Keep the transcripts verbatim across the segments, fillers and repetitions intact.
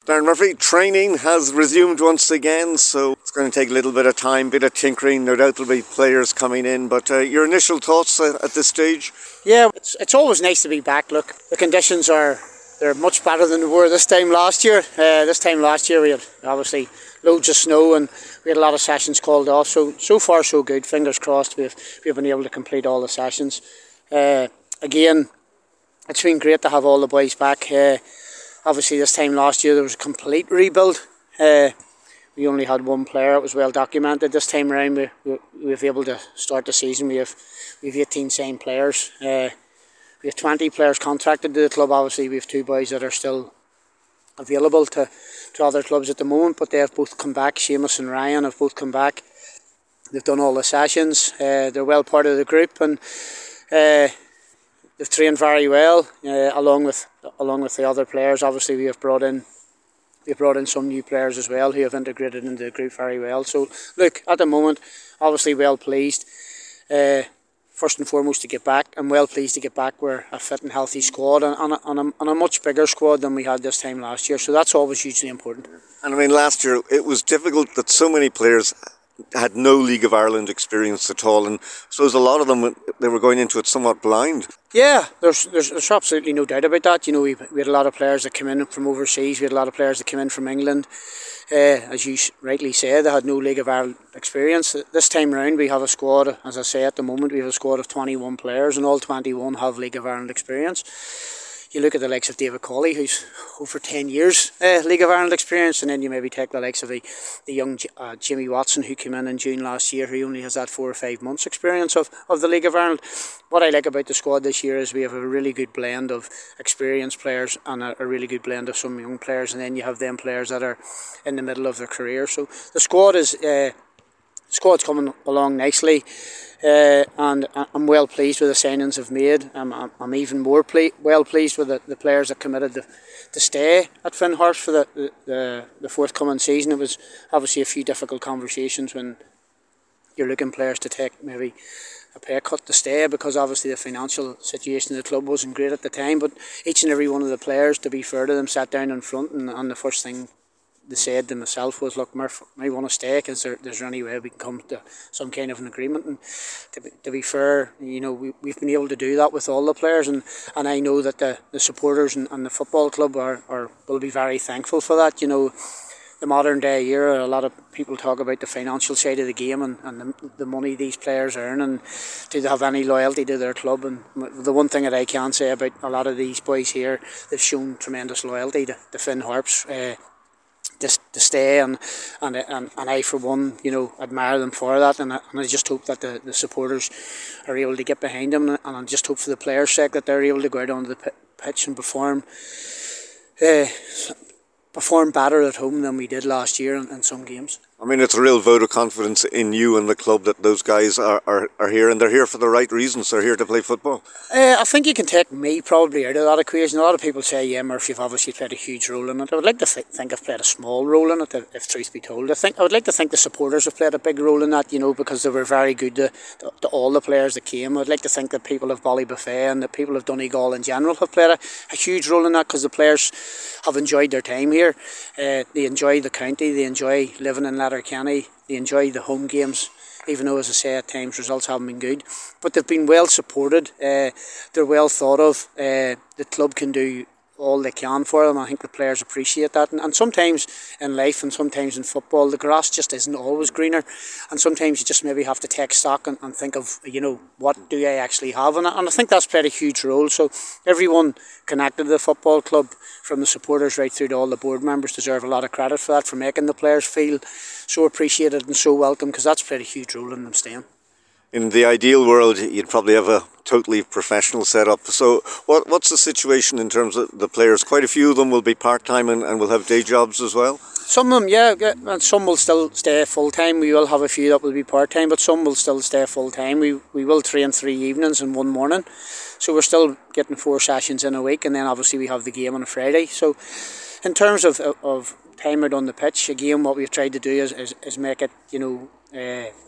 Darren Murphy, training has resumed once again, so it's going to take a little bit of time, a bit of tinkering. No doubt there'll be players coming in, but uh, your initial thoughts uh, at this stage? Yeah, it's, it's always nice to be back. Look, the conditions are they're much better than they were this time last year. Uh, this time last year we had obviously loads of snow and we had a lot of sessions called off. So so far so good. Fingers crossed we've we've been able to complete all the sessions. Uh, again, it's been great to have all the boys back. Uh, obviously this time last year there was a complete rebuild. Uh, we only had one player. It was well documented. This time around we we, we were able to start the season. We have we have eighteen signed players. Uh, We have twenty players contracted to the club. Obviously, we have two boys that are still available to, to other clubs at the moment, but they have both come back. Seamus and Ryan have both come back. They've done all the sessions. Uh, they're well part of the group, and uh, they've trained very well, uh, along with along with the other players. Obviously, we have brought in we have brought in some new players as well who have integrated into the group very well. So, look, at the moment, obviously, well pleased. Uh, First and foremost to get back. I'm well pleased to get back. We're a fit and healthy squad and, and, a, and, a, and a much bigger squad than we had this time last year. So that's always hugely important. And I mean, last year it was difficult that so many players had no League of Ireland experience at all, and I suppose a lot of them, they were going into it somewhat blind. Yeah, there's there's, there's absolutely no doubt about that. You know, we, we had a lot of players that came in from overseas. We had a lot of players that came in from England. Uh, as you rightly said, they had no League of Ireland experience. This time round we have a squad, as I say at the moment, we have a squad of twenty-one players, and all twenty-one have League of Ireland experience. You look at the likes of David Colley, who's over ten years uh, League of Ireland experience, and then you maybe take the likes of the, the young uh, Jimmy Watson, who came in in June last year, who only has that four or five months experience of, of the League of Ireland. What I like about the squad this year is we have a really good blend of experienced players and a, a really good blend of some young players, and then you have them players that are in the middle of their career. So the squad is uh, the squad's coming along nicely. Uh, and I'm well pleased with the signings I've made. I'm, I'm even more ple- well pleased with the, the players that committed to, to stay at Finn Harps for the, the, the forthcoming season. It was obviously a few difficult conversations when you're looking players to take maybe a pay cut to stay, because obviously the financial situation of the club wasn't great at the time. But each and every one of the players, to be fair to them, sat down in front, and, and the first thing they said to myself was, look, Murph, I want to stay. Is there, is there any way we can come to some kind of an agreement? And to be, to be fair, you know, we, we've been able to do that with all the players, and, and I know that the, the supporters and, and the football club are, are will be very thankful for that. You know, the modern day era, a lot of people talk about the financial side of the game and, and the, the money these players earn, and do they have any loyalty to their club? And the one thing that I can say about a lot of these boys here, they've shown tremendous loyalty to, to Finn Harps. Uh, To, to stay, and, and and and I for one, you know, admire them for that, and I, and I just hope that the, the supporters are able to get behind them, and, and I just hope for the players' sake that they're able to go out onto the pitch and perform uh, perform better at home than we did last year in, in some games. I mean, it's a real vote of confidence in you and the club that those guys are, are, are here, and they're here for the right reasons. They're here to play football. Uh, I think you can take me probably out of that equation. A lot of people say, yeah, Murphy, you've obviously played a huge role in it. I would like to th- think I've played a small role in it, if, if truth be told. I think I would like to think the supporters have played a big role in that, you know, because they were very good to, to, to all the players that came. I'd like to think that people of Ballybuffet and the people of Donegal in general have played a, a huge role in that, because the players have enjoyed their time here. Uh, they enjoy the county, they enjoy living in Letterkenny. They enjoy the home games, even though, as I say, at times results haven't been good. But they've been well supported. Uh, they're well thought of. Uh, the club can do all they can for them. I think the players appreciate that. And, and sometimes in life and sometimes in football, the grass just isn't always greener. And sometimes you just maybe have to take stock and, and think of, you know, what do I actually have? And, and I think that's played a huge role. So everyone connected to the football club, from the supporters right through to all the board members, deserve a lot of credit for that, for making the players feel so appreciated and so welcome, because that's played a huge role in them staying. In the ideal world, you'd probably have a totally professional setup. So what what's the situation in terms of the players? Quite a few of them will be part-time and, and will have day jobs as well? Some of them, yeah, and some will still stay full-time. We will have a few that will be part-time, but some will still stay full-time. We we will train three evenings and one morning. So we're still getting four sessions in a week, and then obviously we have the game on a Friday. So in terms of of time out on the pitch, again, what we've tried to do is, is, is make it, you know, uh,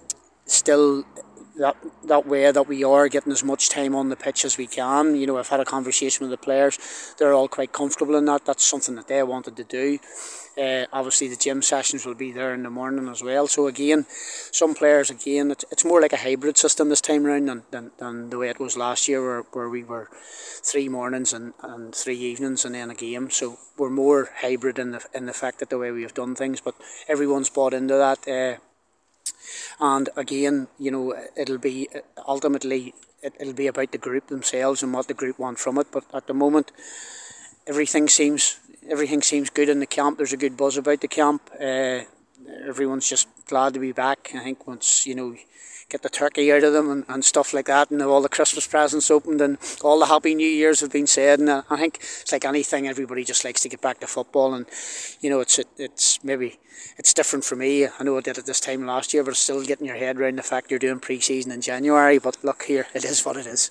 still that that way that we are getting as much time on the pitch as we can. You know, I've had a conversation with the players. They're all quite comfortable in that. That's something that they wanted to do. Uh, obviously, the gym sessions will be there in the morning as well. So again, some players, again, it's, it's more like a hybrid system this time round than, than, than the way it was last year, where, where we were three mornings and, and three evenings and then a game. So we're more hybrid in the in the fact that the way we have done things. But everyone's bought into that. Uh, And again, you know, it'll be ultimately it, it'll be about the group themselves and what the group want from it. But at the moment, everything seems everything seems good in the camp. There's a good buzz about the camp. Uh, everyone's just glad to be back. I think once, you know, get the turkey out of them and, and stuff like that, and all the Christmas presents opened and all the Happy New Years have been said, and I think it's like anything, everybody just likes to get back to football. And you know, it's it, it's maybe it's different for me. I know I did it this time last year, but it's still getting your head around the fact you're doing pre-season in January. But look here, it is what it is.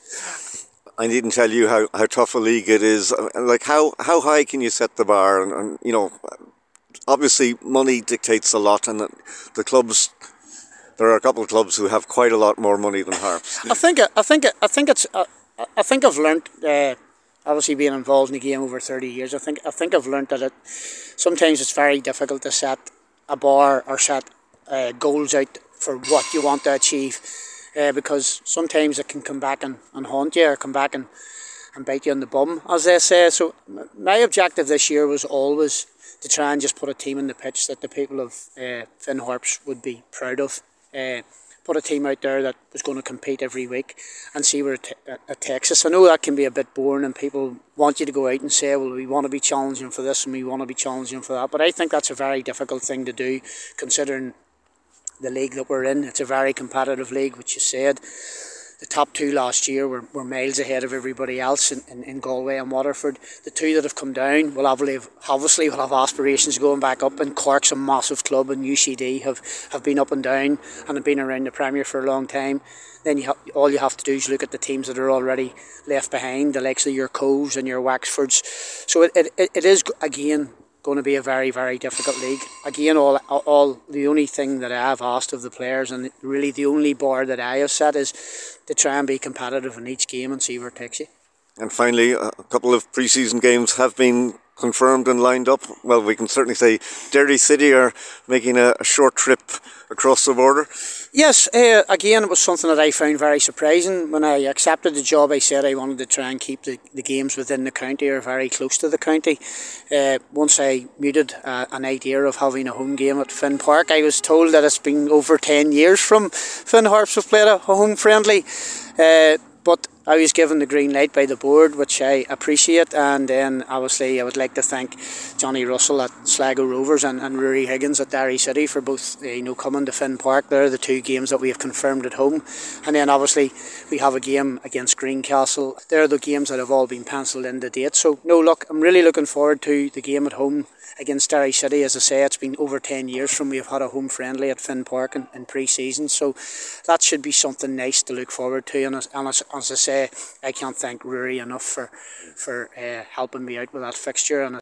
I needn't tell you how, how tough a league it is. Like, how, how high can you set the bar? And, and you know, obviously money dictates a lot, and the, the clubs, there are a couple of clubs who have quite a lot more money than Harps. I think I think I think it's uh, I think I've learnt, uh, obviously being involved in the game over thirty years. I think I think I've learnt that it sometimes it's very difficult to set a bar or set uh, goals out for what you want to achieve, uh, because sometimes it can come back and, and haunt you, or come back and, and bite you on the bum, as they say. So my objective this year was always to try and just put a team in the pitch that the people of uh, Finn Harps would be proud of. Uh, put a team out there that was going to compete every week and see where it, t- it takes us. I know that can be a bit boring, and people want you to go out and say, well, we want to be challenging for this and we want to be challenging for that. But I think that's a very difficult thing to do, considering the league that we're in. It's a very competitive league, which you said. The top two last year were, were miles ahead of everybody else in, in, in Galway and Waterford. The two that have come down will obviously will have aspirations going back up, and Cork's a massive club, and U C D have, have been up and down and have been around the Premier for a long time. Then you ha- all you have to do is look at the teams that are already left behind, the likes of your Coves and your Wexfords. So it, it, it is, again, going to be a very, very difficult league. Again, all, all the only thing that I have asked of the players, and really the only bar that I have set, is to try and be competitive in each game and see where it takes you. And finally, a couple of pre-season games have been confirmed and lined up. Well, we can certainly say Derry City are making a, a short trip across the border. Yes, uh, again, it was something that I found very surprising. When I accepted the job, I said I wanted to try and keep the, the games within the county, or very close to the county. Uh, once I muted uh, an idea of having a home game at Finn Park, I was told that it's been over ten years from Finn Harps have played a home friendly. Uh, but I was given the green light by the board, which I appreciate. And then obviously I would like to thank Johnny Russell at Sligo Rovers and, and Rory Higgins at Derry City for both, uh, you know, coming to Finn Park. They're the two games that we have confirmed at home. And then obviously we have a game against Greencastle. They're the games that have all been penciled in the date. So no, look, I'm really looking forward to the game at home against Derry City. As I say, it's been over ten years from we have had a home friendly at Finn Park in, in pre-season, so that should be something nice to look forward to. And as, and as, as I say, I can't thank Rory enough for, for uh, helping me out with that fixture. And